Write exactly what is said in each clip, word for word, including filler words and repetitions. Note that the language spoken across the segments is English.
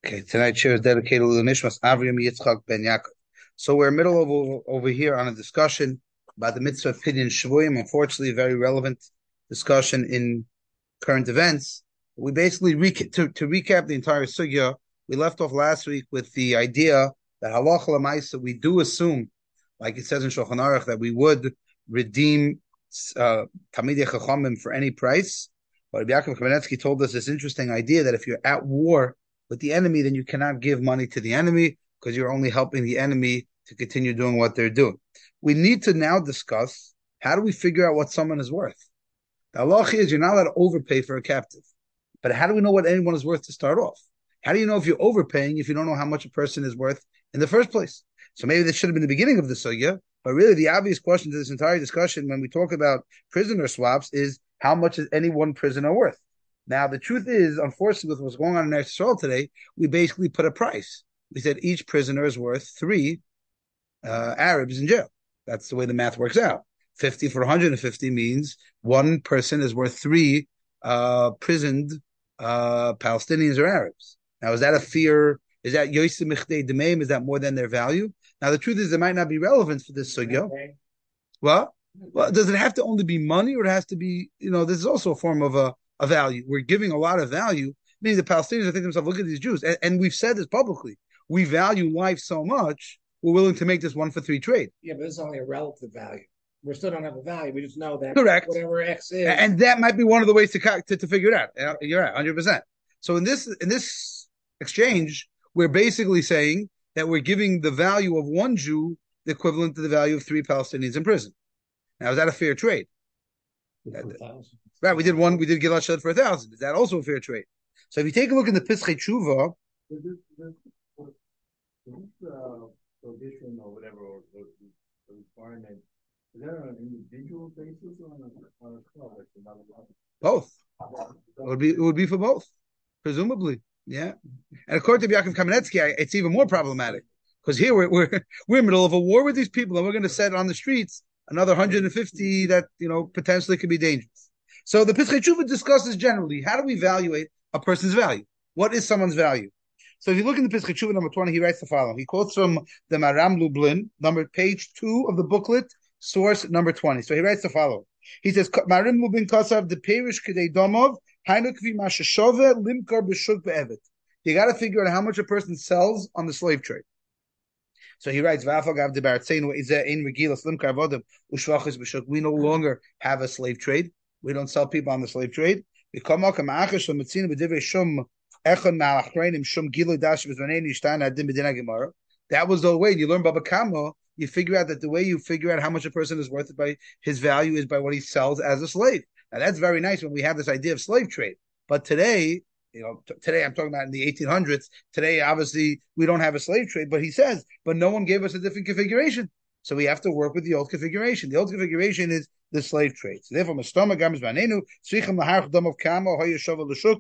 Okay, tonight's share is dedicated to the Nishmas Avraham Yitzchak Ben Yaakov. So we're middle of over, over here on a discussion about the mitzvah of Pidyon Shvuim. Unfortunately, a very relevant discussion in current events. We basically rec- to, to recap the entire sugya. We left off last week with the idea that halacha l'maisa, we do assume, like it says in Shulchan Aruch, that we would redeem uh, Talmidei Chachamim for any price. But Rabbi Yaakov Kamenetsky told us this interesting idea that if you're at war with the enemy, then you cannot give money to the enemy because you're only helping the enemy to continue doing what they're doing. We need to now discuss how do we figure out what someone is worth. The halacha is you're not allowed to overpay for a captive. But how do we know what anyone is worth to start off? How do you know if you're overpaying if you don't know how much a person is worth in the first place? So maybe this should have been the beginning of the sugya, but really the obvious question to this entire discussion when we talk about prisoner swaps is how much is any one prisoner worth? Now, the truth is, unfortunately, with what's going on in Eretz Yisrael today, we basically put a price. We said each prisoner is worth three uh, Arabs in jail. That's the way the math works out. fifty for one hundred fifty means one person is worth three uh, prisoned uh, Palestinians or Arabs. Now, is that a fear? Is that Yosem Michdei Demeim? Is that more than their value? Now, the truth is, it might not be relevant for this sugya. Okay. Well, well, does it have to only be money, or it has to be, you know, this is also a form of a a value. We're giving a lot of value. Meaning the Palestinians are thinking to themselves, look at these Jews. And, and we've said this publicly. We value life so much, we're willing to make this one for three trade. Yeah, but this is only a relative value. We still don't have a value. We just know that Correct. Whatever X is. And that might be one of the ways to to, to figure it out. You're right, one hundred percent. So in this in this exchange, we're basically saying that we're giving the value of one Jew the equivalent to the value of three Palestinians in prison. Now, is that a fair trade? Right, we did one, we did Gilad Shalit for a thousand. Is that also a fair trade? So if you take a look in the Pischei Tshuva, this, this, this uh, prohibition or whatever, or the requirement, is that on an individual basis or on a, on a club? Both. It would be, it would be for both, presumably. Yeah. And according to Yaakov Kamenetsky, it's even more problematic because here we're, we're, we're in the middle of a war with these people and we're going to set on the streets another one hundred fifty that, you know, potentially could be dangerous. So the Pischei Tshuva discusses generally, how do we evaluate a person's value? What is someone's value? So if you look in the Pischei Tshuva number twenty, he writes the following. He quotes from the Maram Lublin, number page two of the booklet, source number twenty. So he writes the following. He says, Maram Lublin Kasav de Perish Kedei Domov, Hainukvi Mashashove, Limkar B'Shuk Be'evet. You got to figure out how much a person sells on the slave trade. So he writes, we no longer have a slave trade. We don't sell people on the slave trade. That was the way you learn Baba Kama. You figure out that the way you figure out how much a person is worth by his value is by what he sells as a slave. Now that's very nice when we have this idea of slave trade. But today, you know, t- today I'm talking about in the eighteen hundreds. Today, obviously, we don't have a slave trade, but he says, but no one gave us a different configuration. So we have to work with the old configuration. The old configuration is the slave trade. So therefore, Mastama Gamis Banenu, Sricham Lahar Dom of Kama, Hoya Shova Lashuk,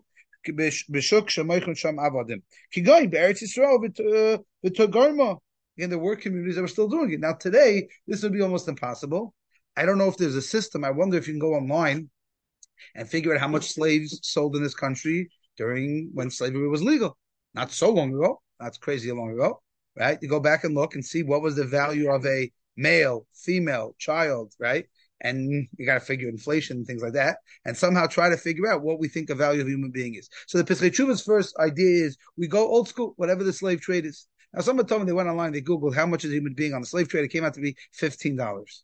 Bishuk Shamoichun Sham Avadim. Kigoin, Be'eretz Yisrael, V'Togarma. Again, there were communities that were still doing it. Now, today, this would be almost impossible. I don't know if there's a system. I wonder if you can go online and figure out how much slaves sold in this country during when slavery was legal. Not so long ago. That's crazy long ago, right? You go back and look and see what was the value of a male, female, child, right? And you got to figure inflation and things like that, and somehow try to figure out what we think the value of a human being is. So the Pischei Tshuva's first idea is we go old school, whatever the slave trade is. Now, someone told me they went online, they Googled how much is a human being on the slave trade. It came out to be fifteen dollars.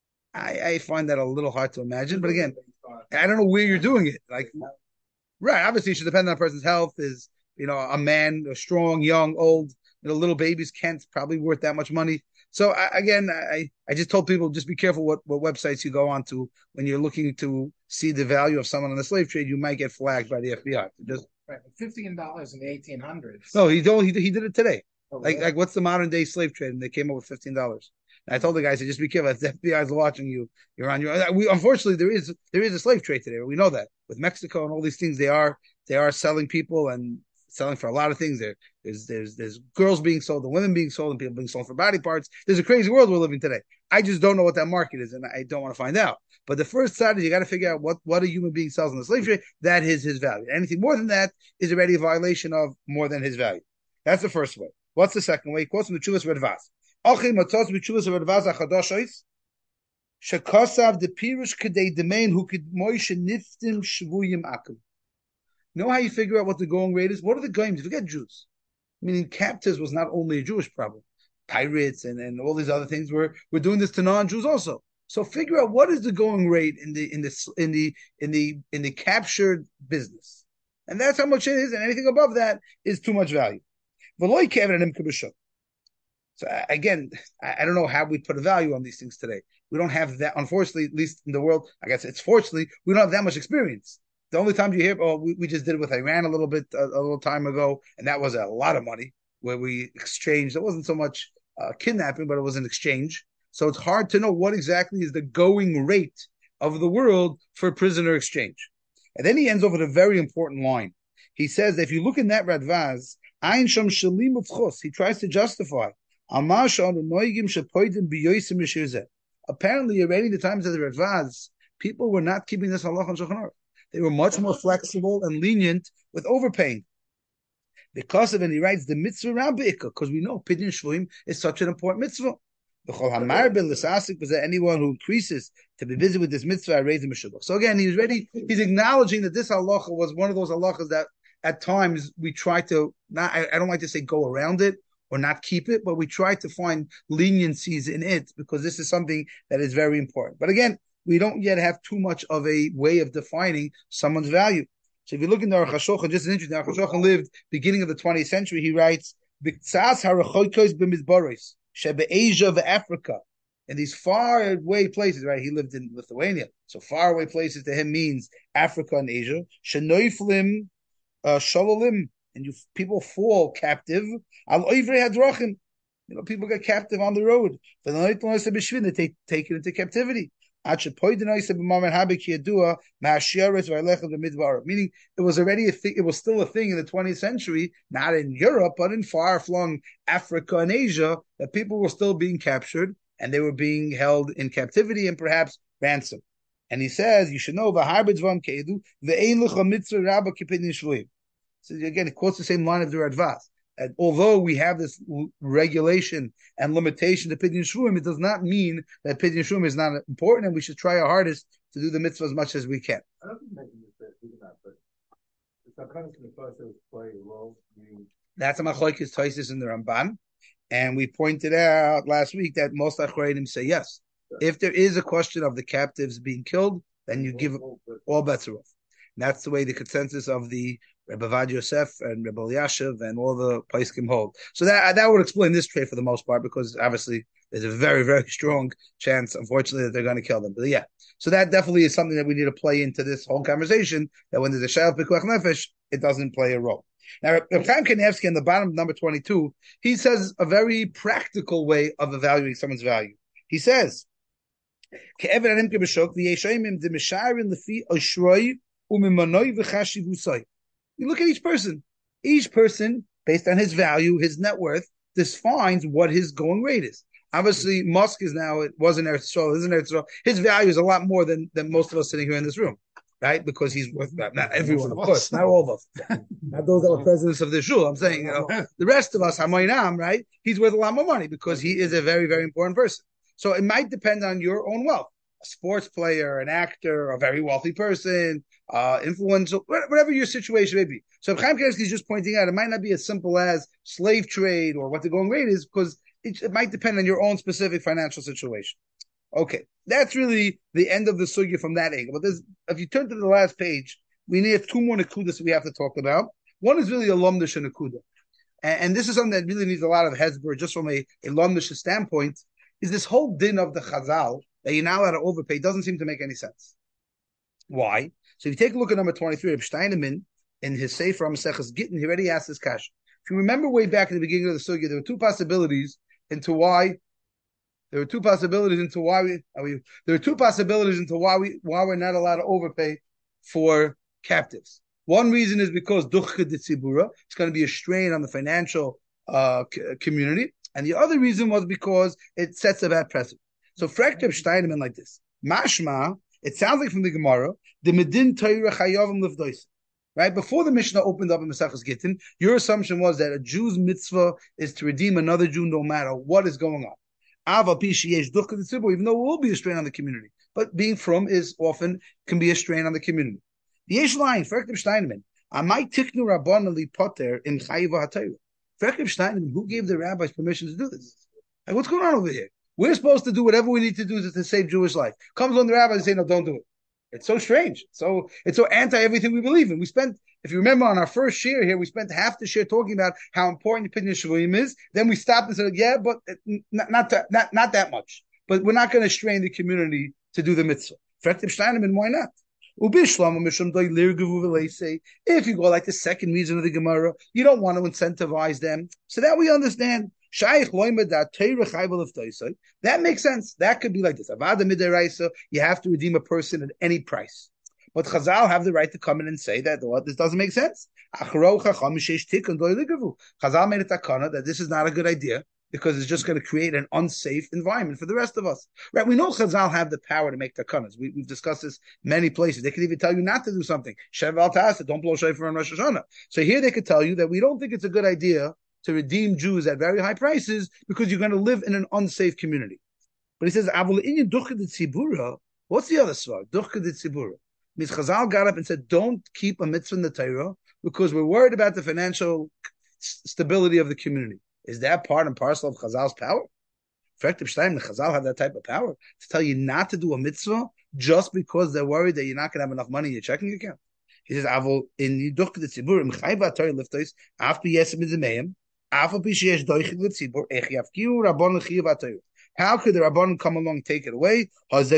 I, I find that a little hard to imagine, but again, I don't know where you're doing it. Like, right, obviously, it should depend on a person's health. Is, you know, a man, a strong, young, old, you know, little babies can't probably worth that much money. So I, again, I, I just told people just be careful what, what websites you go on to when you're looking to see the value of someone in the slave trade. You might get flagged by the F B I. Just right, fifteen dollars in the eighteen hundreds. No, he don't. He, he did it today. Oh, like really? like what's the modern day slave trade? And they came up with fifteen dollars. I told the guy, I said, just be careful. If the F B I is watching you, you're on your. We, unfortunately, there is there is a slave trade today. We know that with Mexico and all these things, they are they are selling people and selling for a lot of things. There, there's there's there's girls being sold, and women being sold, and people being sold for body parts. There's a crazy world we're living today. I just don't know what that market is, and I don't want to find out. But the first side is you got to figure out what what a human being sells in the slave trade. That is his value. Anything more than that is already a violation of more than his value. That's the first way. What's the second way? He quotes from the Chuvas Redvaz. Achim matos b'Chuvas Redvaz achadoshois shekosav the pirush kadei demain who could moishe niftim shvuyim akum. You know how you figure out what the going rate is? What are the goyim? Forget Jews. Meaning captives was not only a Jewish problem. Pirates and, and all these other things were we're doing this to non-Jews also. So figure out what is the going rate in the in the in the in the in the captured business. And that's how much it is, and anything above that is too much value. So again, I don't know how we put a value on these things today. We don't have that, unfortunately, at least in the world, I guess it's fortunately, we don't have that much experience. The only time you hear, oh, we, we just did it with Iran a little bit, a, a little time ago, and that was a lot of money where we exchanged. It wasn't so much uh, kidnapping, but it was an exchange. So it's hard to know what exactly is the going rate of the world for prisoner exchange. And then he ends off with a very important line. He says that if you look in that Radvaz, Ein Sham Shalim Ufchos, he tries to justify. Apparently, already in the times of the Radvaz, people were not keeping this halach on Shulchan Aruch. They were much more flexible and lenient with overpaying. Because of it, he writes the mitzvah rabbeika, because we know Pidyon Shvuim is such an important mitzvah. That anyone who increases to be busy with this mitzvah, I raise him a shubach. So again, he's ready. He's acknowledging that this halacha was one of those halachas that at times we try to not. I, I don't like to say go around it or not keep it, but we try to find leniencies in it because this is something that is very important. But again, we don't yet have too much of a way of defining someone's value. So if you look in the Aruch HaShulchan, just an interesting, Aruch HaShulchan lived beginning of the twentieth century. He writes, "B'ktsas harachoykos b'mizboros shebe Asia of Africa." In these far away places, right? He lived in Lithuania, so far away places to him means Africa and Asia. Shenoiflim uh, shalolim, and you people fall captive. Al oivrei hadrachim, you know, people get captive on the road. They take taken into captivity. Meaning it was already a thing, it was still a thing in the twentieth century, not in Europe, but in far-flung Africa and Asia, that people were still being captured and they were being held in captivity and perhaps ransom. And he says, you should know, so again, it quotes the same line of the Radvaz. And although we have this regulation and limitation to Pidyon Shvuim, it does not mean that Pidyon Shvuim is not important, and we should try our hardest to do the mitzvah as much as we can. I don't think making this that, but sometimes in the process play a role. That's a machlokes Tosfos in the Ramban, and we pointed out last week that most Achronim say yes. If there is a question of the captives being killed, then you give all bets are off. And that's the way the consensus of the Rebbe Vad Yosef and Rebbe Elyashiv and all the Poskim hold. So that that would explain this trade for the most part, because obviously there's a very, very strong chance, unfortunately, that they're going to kill them. But yeah, so that definitely is something that we need to play into this whole conversation, that when there's a Shayach Pikuach Nefesh, it doesn't play a role. Now, Reb Chaim Kanievsky, on the bottom of number twenty-two, he says a very practical way of evaluating someone's value. He says, you look at each person. Each person, based on his value, his net worth, defines what his going rate is. Obviously, Musk is now, it wasn't Eretz Yisrael, isn't Eretz Yisrael. His value is a lot more than, than most of us sitting here in this room, right? Because he's worth, not, not everyone, of course, not all of us. Not those that were presidents of the shul. I'm saying, you know, the rest of us, Hamoinam, right? He's worth a lot more money because he is a very, very important person. So it might depend on your own wealth. A sports player, an actor, a very wealthy person, uh, influential, whatever your situation may be. So Chaim Kanievsky is just pointing out, it might not be as simple as slave trade or what the going rate is, because it, it might depend on your own specific financial situation. Okay, that's really the end of the sugya from that angle. But there's, if you turn to the last page, we need two more nakudas we have to talk about. One is really a lomdish nakuda. And, and this is something that really needs a lot of hezbollah, just from a, a lomdish standpoint, is this whole din of the chazal, that you're not allowed to overpay, doesn't seem to make any sense. Why? So if you take a look at number twenty-three, Reb Steinemann, in his Sefer HaMaseches Gittin, he already asked this question. If you remember way back in the beginning of the sugya, there were two possibilities into why, there were two possibilities into why we, we there were two possibilities into why we, why we're not allowed to overpay for captives. One reason is because duchka de tzibura, it's going to be a strain on the financial uh, c- community. And the other reason was because it sets a bad precedent. So fragt Reb Steinemann like this. Mashma, it sounds like from the Gemara, the medin Torah chayavim livdois. right? Before the Mishnah opened up in Maseches Gittin, your assumption was that a Jew's mitzvah is to redeem another Jew no matter what is going on. Ava pishiyesh duchka tzibur, even though it will be a strain on the community, but being from is often can be a strain on the community. The Yesh line, Ferktim Steinman, Amai tiknu rabban li poter in chayiva hatayru. Ferktim Steinman, who gave the rabbis permission to do this? Like, what's going on over here? We're supposed to do whatever we need to do to, to save Jewish life. Comes on the rabbis and say, no, don't do it. It's so strange. So it's so anti everything we believe in. We spent, if you remember, on our first share here, we spent half the share talking about how important the Pidyon Shvuim is. Then we stopped and said, yeah, but not not that, not, not that much. But we're not going to strain the community to do the mitzvah. Why not? If you go like the second reason of the Gemara, you don't want to incentivize them. So that we understand. That makes sense. That could be like this. You have to redeem a person at any price. But Chazal have the right to come in and say that well, this doesn't make sense. Chazal made a takana that this is not a good idea because it's just going to create an unsafe environment for the rest of us. Right? We know Chazal have the power to make takanas. We, we've discussed this many places. They could even tell you not to do something. Sheval Tasa, don't blow shofar on Rosh Hashanah. So here they could tell you that we don't think it's a good idea to redeem Jews at very high prices because you're going to live in an unsafe community. But he says, what's the other svar? Duchka de tzibura. Means Chazal got up and said, don't keep a mitzvah in the Torah because we're worried about the financial stability of the community. Is that part and parcel of Chazal's power? Chazal have that type of power to tell you not to do a mitzvah just because they're worried that you're not going to have enough money in your checking account. He says, "Avol in Duchka de tzibura im chayva Torah liftois after yesim mizemeim." How could the Rabban come along and take it away?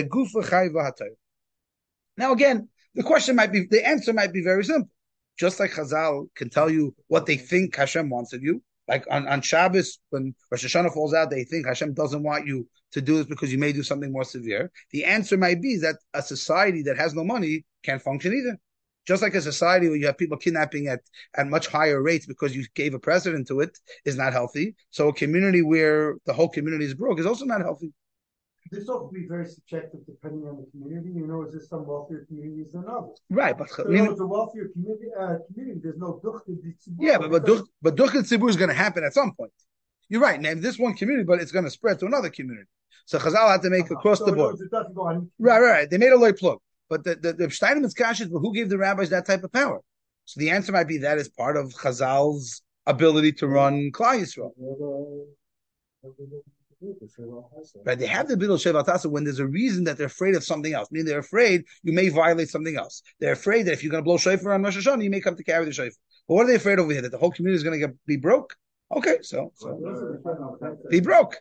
Now again, the question might be, the answer might be very simple. Just like Chazal can tell you what they think Hashem wants of you. Like on, on Shabbos, when Rosh Hashanah falls out, they think Hashem doesn't want you to do this because you may do something more severe. The answer might be that a society that has no money can't function either. Just like a society where you have people kidnapping at, at much higher rates because you gave a precedent to it is not healthy. So a community where the whole community is broke is also not healthy. This also be very subjective depending on the community. You know, is there some wealthier communities than others? Right, but so, you know, it's a wealthier community. Uh, community there's no duchka tzibur. Yeah, but but duch, but duchka tzibur is going to happen at some point. You're right, man. This one community, but it's going to spread to another community. So Chazal had to make uh-huh. across so the board. On... Right, right, right. They made a loy plug. But the, the, the Steinman's kash is, well, who gave the rabbis that type of power? So the answer might be that is part of Chazal's ability to run Klal Yisrael. Right, they have the ability of Shevat Tasa when there's a reason that they're afraid of something else. Meaning they're afraid you may violate something else. They're afraid that if you're going to blow shofar on Rosh Hashanah, you may come to carry the shofar. But what are they afraid over here? That the whole community is going to get, be broke? Okay, so, so be broke.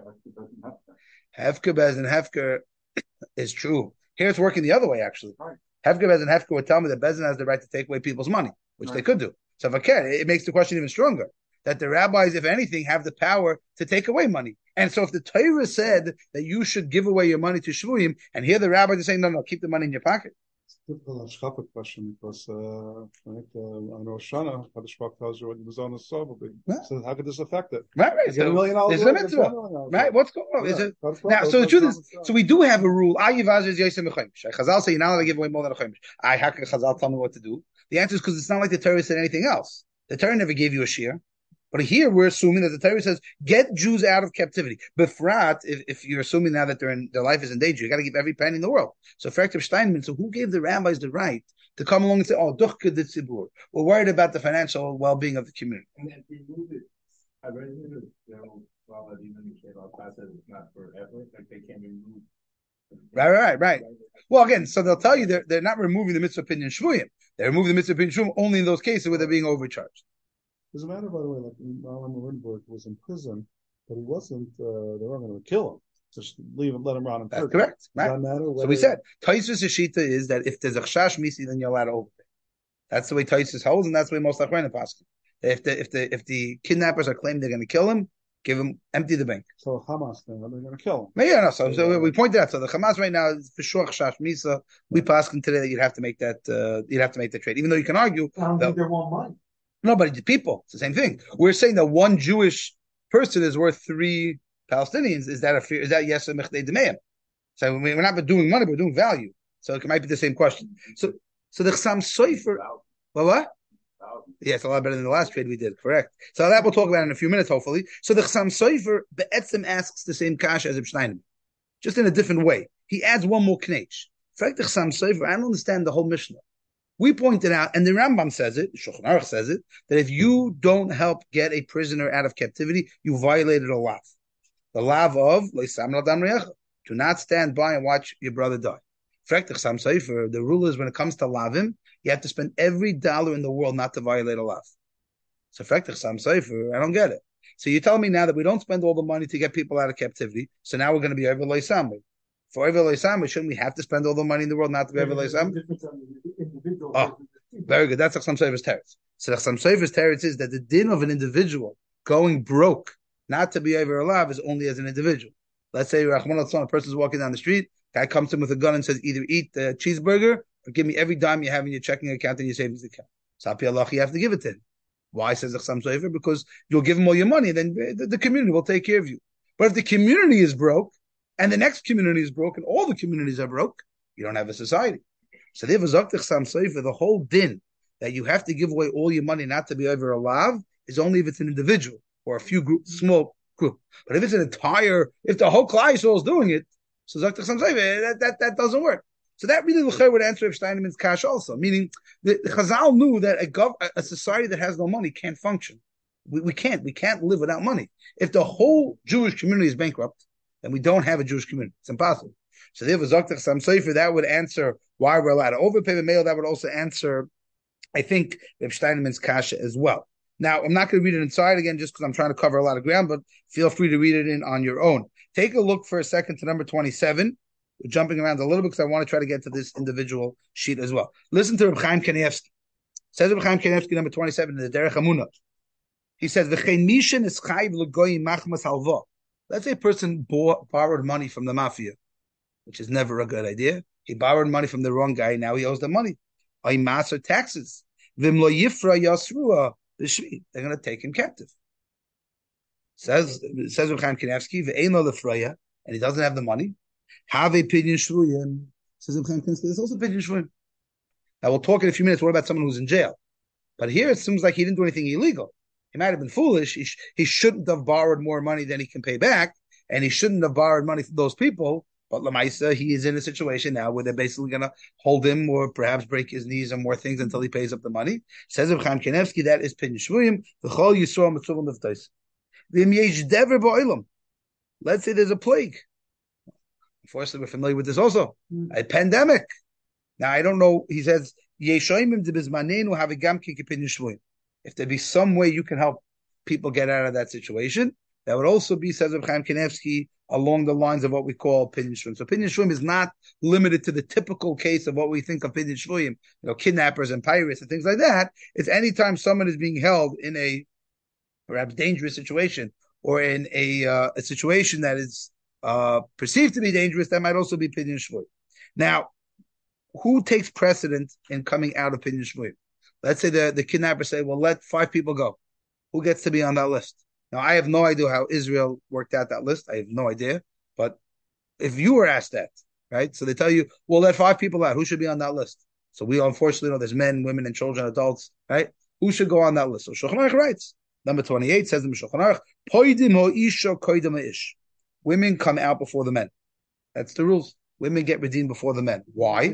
Hefker Bez and Hefker is true. Here it's working the other way, actually. Hefker Bez and Hefker would tell me that Bezin has the right to take away people's money, which right. they could do. So if I can, it makes the question even stronger. That the rabbis, if anything, have the power to take away money. And so if the Torah said that you should give away your money to Shvuim, and here the rabbis are saying, no, no, keep the money in your pocket. It's a difficult question because uh, right, uh, on Rosh Hashanah, how the Shvach tells you what was on the soul. So how could this affect it? Right, right. So, there's a mitzvah. Right, what's going on? Yeah. Is it, now, so the truth is, so we do have a rule. Chazal say you're not allowed to give away more than a chaimish. I how can Chazal tell me what to do? The answer is because it's not like the Torah said anything else. The Torah never gave you a shear. But here we're assuming that the Torah says, get Jews out of captivity. Befrat, if, if you're assuming now that they're in, their life is in danger, you got to give every penny in the world. So Ferktiv Steinman, so who gave the rabbis the right to come along and say, oh, duchka de tzibur. We're worried about the financial well-being of the community. And then we move it. I read it, you know, Rabbi even said it's not forever, like they can't remove. Right, right, right. Well, again, so they'll tell you they're, they're not removing the mitzvah opinion shvuyim. They're removing the mitzvah opinion shvuyim only in those cases where they're being overcharged. There's a matter, by the way, like Alan Lindbergh was in prison, but he wasn't, uh, they weren't going to kill him. Just leave him, let him rot in prison. That's correct. Right. Does that matter? So we said, Taisus Shita is that if there's a chash misi, then you're allowed to overpay. That's the way Taisus holds, and that's the way most Achronim pass. If the, if the, if the kidnappers are claiming they're going to kill him, give him, empty the bank. So Hamas, then, they're going to kill him. Yeah, no, so, so we pointed out, so the Hamas right now is for sure chash misa. We pass today that you'd have to make that, uh, you'd have to make the trade. Even though you can argue. I don't think they want money. No, but the people, it's the same thing. We're saying that one Jewish person is worth three Palestinians. Is that a fear? Is that yes or mechdei demeim? So we're not doing money, but we're doing value. So it might be the same question. So, so the Chassam Sofer, Well, what? Yeah, it's a lot better than the last trade we did. Correct. So that we'll talk about in a few minutes, hopefully. So the Chassam Sofer Be'etzim asks the same kasha as Reb Steinemann, just in a different way. He adds one more knech. In fact, the Chassam Sofer, I don't understand the whole Mishnah. We pointed out, and the Rambam says it, Shulchan Aruch says it, that if you don't help get a prisoner out of captivity, you violated a lav. The lav of Leisam Ladam Re'echa. Do not stand by and watch your brother die. In fact, the Chassam Sofer, the rule is when it comes to lavim, you have to spend every dollar in the world not to violate a lav. So, in fact, the Chassam Sofer, I don't get it. So you tell me now that we don't spend all the money to get people out of captivity, so now we're going to be over Leisam. For over Leisam, shouldn't we have to spend all the money in the world not to be over Leisam? Oh, very good. That's Chassam Sofer's teretz. So Chassam Sofer's teretz is that the din of an individual going broke, not to be over a lav, is only as an individual. Let's say Rahman al-San, a person's walking down the street, guy comes to him with a gun and says, either eat the cheeseburger or give me every dime you have in your checking account and your savings account. So Sapi Allah, you have to give it to him. Why, says Chassam Sofer? Because you'll give him all your money, then the, the community will take care of you. But if the community is broke, and the next community is broke, and all the communities are broke, you don't have a society. So there was Chassam Sofer, the whole din that you have to give away all your money not to be over a lav is only if it's an individual or a few group, small group. But if it's an entire, if the whole Klal Yisrael is doing it, so Chassam Sofer, that, that, that doesn't work. So that really would answer Reb Steinemann's kash also, meaning the, the Chazal knew that a, gov, a society that has no money can't function. We, we can't. We can't live without money. If the whole Jewish community is bankrupt, then we don't have a Jewish community. It's impossible. So there was Chassam Sofer, that would answer why we're allowed to overpay the mail. That would also answer, I think, Reb Steinemann's kasha as well. Now, I'm not going to read it inside again just because I'm trying to cover a lot of ground, but feel free to read it in on your own. Take a look for a second to number twenty-seven. We're jumping around a little bit because I want to try to get to this individual sheet as well. Listen to Reb Chaim Kanievsky. Says Reb Chaim Kanievsky, number twenty-seven, in the Derech Hamunah. He says, "V'chein mishen is chayv l'goyim machmas halva." Let's say a person bought, borrowed money from the mafia, which is never a good idea. He borrowed money from the wrong guy. Now he owes the money. Ay mas or taxes. V'im lo yifra yasrua b'shvi. They're going to take him captive. Says says Reb Chaim Kanievsky, "V'ein lo lefraya," and he doesn't have the money. Have a pidyon shvuyim. Says Reb Chaim Kanievsky, there's also pidyon shvuyim. Now we'll talk in a few minutes. What about someone who's in jail? But here it seems like he didn't do anything illegal. He might have been foolish. He, sh- he shouldn't have borrowed more money than he can pay back, and he shouldn't have borrowed money from those people. But Lamaisa, he is in a situation now where they're basically going to hold him or perhaps break his knees and more things until he pays up the money. Says Reb Chaim Kanievsky, that is pidyon shvuyim. V'chol yisrael mitzvah l'vtais. V'im yesh dever ba'olam. Let's say there's a plague. Unfortunately, we're familiar with this also. Mm. A pandemic. Now, I don't know. He says, Yeshoimim de bizmanenu have a gamkin kipin shvuyim. If there be some way you can help people get out of that situation, that would also be, says Reb Chaim Kanievsky, along the lines of what we call pidyon shvuyim. So pidyon shvuyim is not limited to the typical case of what we think of pidyon shvuyim, you know, kidnappers and pirates and things like that. It's anytime someone is being held in a perhaps dangerous situation or in a uh, a situation that is uh, perceived to be dangerous, that might also be pidyon shvuyim. Now, who takes precedent in coming out of pidyon shvuyim? Let's say the, the kidnapper say, well, let five people go. Who gets to be on that list? Now, I have no idea how Israel worked out that list. I have no idea. But if you were asked that, right? So they tell you, well, let five people out. Who should be on that list? So we unfortunately know there's men, women, and children, adults, right? Who should go on that list? So Shulchan Aruch writes, number twenty-eight says in Shulchan Aruch, Poidim ho isha koidim ish. Women come out before the men. That's the rules. Women get redeemed before the men. Why?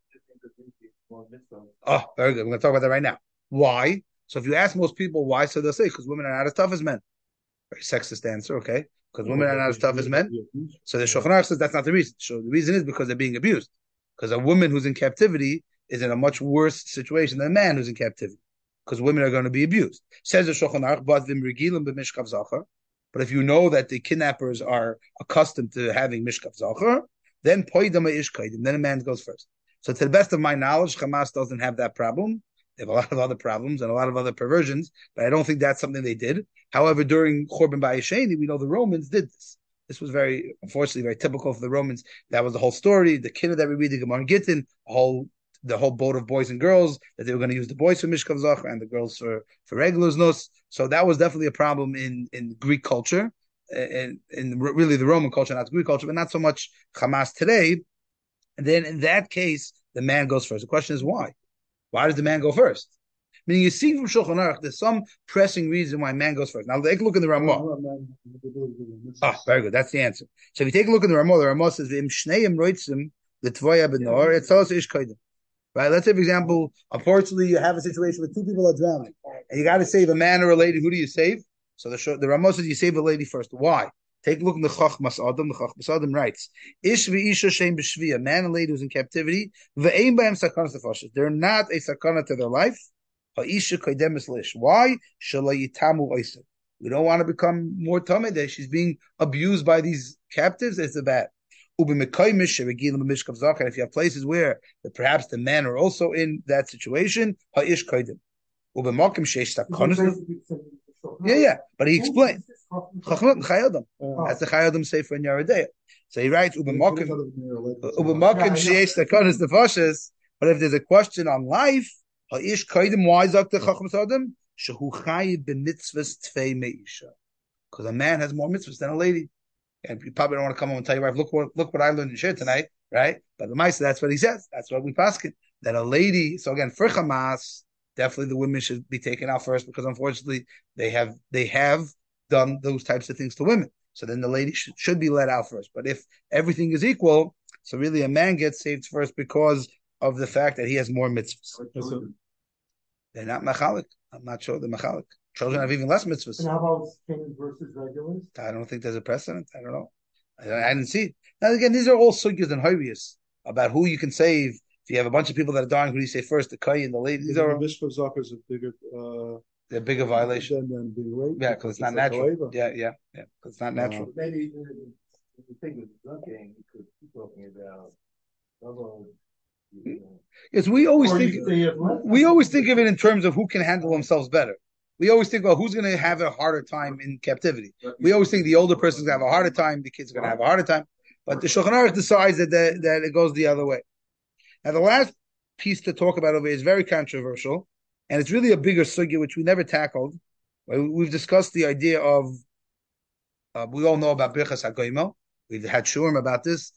Oh, very good. We're going to talk about that right now. Why? So if you ask most people why, so they'll say, because women are not as tough as men. Very sexist answer, okay? Because women are not as tough as men. So the Shulchan Aruch says that's not the reason. So the reason is because they're being abused. Because a woman who's in captivity is in a much worse situation than a man who's in captivity. Because women are going to be abused. Says the Shulchan Aruch, but v'im regilim b'mishkav zachar. But if you know that the kidnappers are accustomed to having mishkav zachar, then poidama ish kaidim. Then a man goes first. So to the best of my knowledge, Hamas doesn't have that problem. They have a lot of other problems and a lot of other perversions, but I don't think that's something they did. However, during Churban Bayesheni, we know the Romans did this. This was very, unfortunately, very typical for the Romans. That was the whole story. The kid that we read, the Gemara Gittin, whole the whole boat of boys and girls, that they were going to use the boys for Mishkav Zachar and the girls for, for regulars nos. So that was definitely a problem in, in Greek culture, and in really the Roman culture, not Greek culture, but not so much Hamas today. And then in that case, the man goes first. The question is why? Why does the man go first? Meaning you see from Shulchan Aruch, there's some pressing reason why man goes first. Now take a look in the Ramah. Ah, very good. That's the answer. So if you take a look in the Ramah, the Ramah says, "V'im shneim roitzim l'tvoya benor." It's also ish kodim. Right? Let's say, for example, unfortunately, you have a situation where two people are drowning, and you got to save a man or a lady. Who do you save? So the the Ramah says you save a lady first. Why? Take a look in the Chachmas Adam. The Chachmas Adam writes, "Ish v'isha shem b'shvi." A man and lady who's in captivity. V'ein b'hem sakanas nefashos. They're not a sakana to their life. Ha'isha kodemis lish. Why? Shalai yitamu oiser. We don't want to become more tamid. She's being abused by these captives. It's a bad. And if you have places where perhaps the men are also in that situation, ha'ish kodim. Yeah, yeah. But he explained. That's the Chayodam Sefer in Yeridea. So he writes, Ubemakim sheyesh takanas nefashos. But if there's a question on life, ha'ish kodim, why is the Chachmas Adam? Shehu chayiv b'mitzvahs tvei meisha. Because a man has more mitzvahs than a lady. And you probably don't want to come home and tell your wife, look what look what I learned in shir tonight, right? But the Maisa, that's what he says. That's what we paskin. That a lady, so again, for Hamas, definitely the women should be taken out first because unfortunately they have they have done those types of things to women. So then the lady should, should be let out first. But if everything is equal, so really a man gets saved first because of the fact that he has more mitzvahs. They're not machalik. I'm not sure they're machalik. Children have even less mitzvahs. And how about kings versus regulars? I don't think there's a precedent. I don't know. I, I didn't see it. Now again, these are all sugyas and hoyrius about who you can save. If you have a bunch of people that are dying, who do you say first? The kai and the lady. These are Mishpah Zakah is a bigger, uh, they're a bigger violation. Than being raped. Yeah, because it's not natural. Yeah, yeah, yeah. Because it's not natural. Uh, maybe if you think of Zucking, you could be talking about double. You know. Yes, we always Or think you say it less. we always think of it in terms of who can handle themselves better. We always think, well, who's going to have a harder time in captivity? We always think the older person's going to have a harder time, the kid's going to have a harder time. But the Shulchan Aruch decides that, the, that it goes the other way. Now, the last piece to talk about over here is very controversial, and it's really a bigger sugya, which we never tackled. We've discussed the idea of, uh, we all know about Birchas HaGoimel. We've had shurim about this.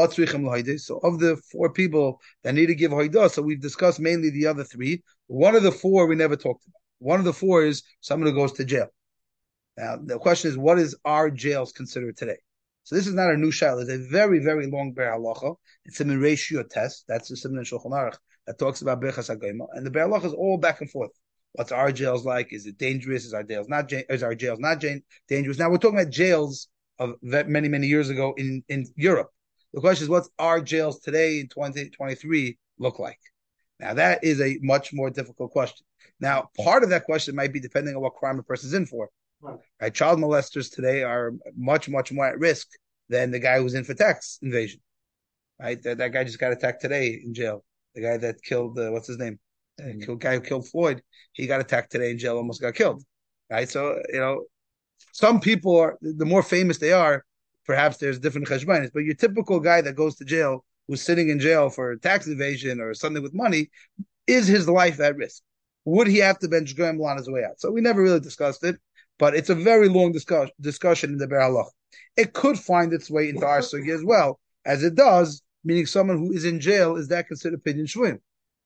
So of the four people that need to give hoidah, so we've discussed mainly the other three. One of the four we never talked about. One of the four is someone who goes to jail. Now, the question is, what is our jails considered today? So this is not a new shaila. It's a very, very long Ber Halacha. It's a ratio test. That's the Simon Shulchan Aruch that talks about Birchas HaGoimel. And the Ber Halacha is all back and forth. What's our jails like? Is it dangerous? Is our jails not is our jails not dangerous? Now we're talking about jails of many, many years ago in, in Europe. The question is, what's our jails today in twenty twenty-three look like? Now that is a much more difficult question. Now, part of that question might be depending on what crime a person's in for. Right. Right? Child molesters today are much, much more at risk than the guy who's in for tax invasion. Right? That, that guy just got attacked today in jail. The guy that killed, uh, what's his name? The mm-hmm. guy who killed Floyd, he got attacked today in jail, almost got killed. Right? So, you know, some people are, the more famous they are, perhaps there's different cheshbonis, but your typical guy that goes to jail, who's sitting in jail for tax evasion or something with money, is his life at risk? Would he have to bench Goyim on his way out? So we never really discussed it, but it's a very long discuss, discussion in the Ber Halacha. It could find its way into our sugi as well, as it does, meaning someone who is in jail, is that considered pidyon shvuim?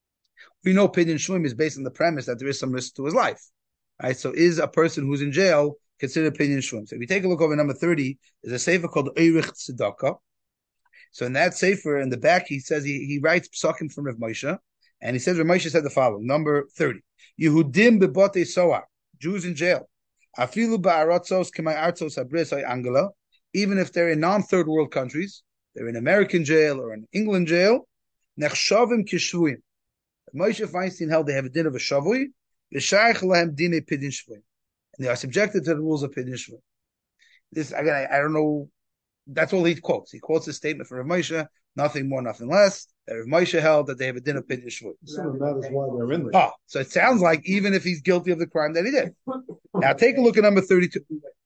We know pidyon shvuim is based on the premise that there is some risk to his life. Right? So is a person who's in jail considered pidyon shvuim? So if you take a look over number thirty, there's a sefer called Eirich Tzedakah. So in that sefer, in the back, he says, he, he writes psakim from Rav Moshe, and he says, Rav Moshe said the following, number thirty. Yehudim bebote soar, Jews in jail. Afilu ba'aratzos k'may artzos habrisai angela, even if they're in non-third world countries, they're in American jail or in England jail, nechshavim kishvuim. Moshe Feinstein held they have a din of a shavui, v'shayich lahem dine pidyon shvuim, and they are subjected to the rules of pidyon shvuim. This again, I, I don't know. That's all he quotes. He quotes a statement from Rav Moshe, nothing more, nothing less. That Rav Moshe held that they have a din of pidyon shvuim. So that is why they're in there. Oh, so it sounds like even if he's guilty of the crime that he did. Now take a look at number thirty-two.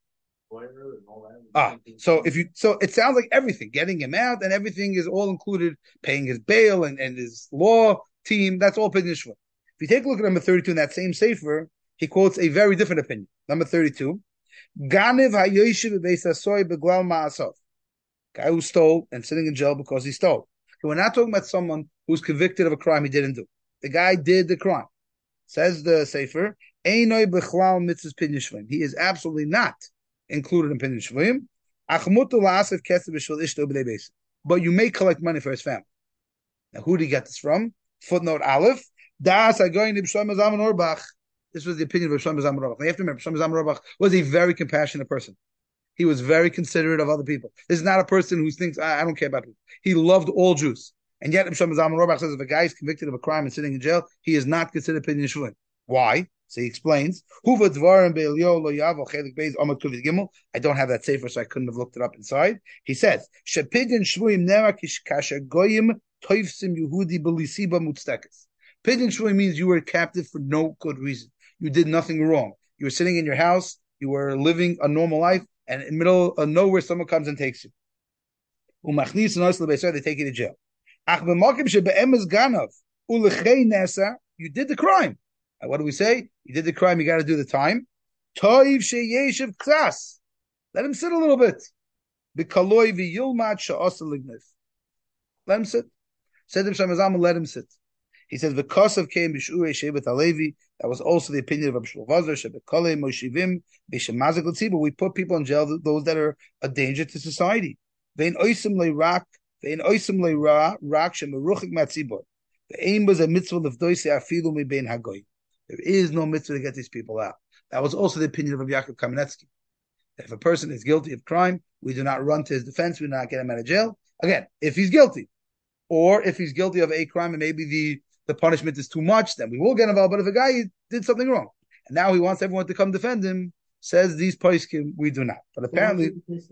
Ah, so if you, so it sounds like everything, getting him out and everything is all included, paying his bail and, and his law team, that's all pidyon shvuim. If you take a look at number thirty-two in that same sefer, he quotes a very different opinion. Number thirty-two, Ganiv hayoyshiv beis hasoy beglal ma'asov. Guy who stole and sitting in jail because he stole. So we're not talking about someone who's convicted of a crime he didn't do. The guy did the crime. Says the Sefer, Einoi Bechlal Mitzvahs Pidyon Shvuyim. He is absolutely not included in Pidyon Shvuyim. Achmutu la'asef kesef b'shvil ishto b'nei beis. But you may collect money for his family. Now, who did he get this from? Footnote Aleph. Das Hagoyin B'Shlomo Zalman Auerbach. This was the opinion of B'Shlomo Zalman Auerbach. Now, you have to remember, B'Shlomo Zalman Auerbach was a very compassionate person. He was very considerate of other people. This is not a person who thinks, I, I don't care about people. He loved all Jews. And yet, B'Shlomo Zalman Auerbach says if a guy is convicted of a crime and sitting in jail, he is not considered Pidyon Shvuyim. Why? So he explains, I don't have that safer, so I couldn't have looked it up inside. He says, Pidyon Shvuyim means you were captive for no good reason. You did nothing wrong. You were sitting in your house, you were living a normal life, and in the middle of nowhere, someone comes and takes you. They take you to jail. You did the crime. What do we say? You did the crime, you got to do the time. Let him sit a little bit. Let him sit. Said Ibn Shamazam, let him sit. He says, "V'kosav came b'shuei Shevet Halevi." That was also the opinion of Rabbi Shmuel Vazar, Shebekole Moshivim B'Shemazik L'Tzibur. We put people in jail, those that are a danger to society. Vein oisim le'rak, vein oisim le'ra, rak shemeruchik matzibur. The aim was a mitzvah l'vdoisi afilu mibein hagoy. There is no mitzvah to get these people out. That was also the opinion of Rabbi Yaakov Kamenetsky. If a person is guilty of crime, we do not run to his defense. We do not get him out of jail. Again, if he's guilty, or if he's guilty of a crime and maybe the, the punishment is too much, then we will get involved. But if a guy did something wrong and now he wants everyone to come defend him, says these poskim, we do not. But apparently,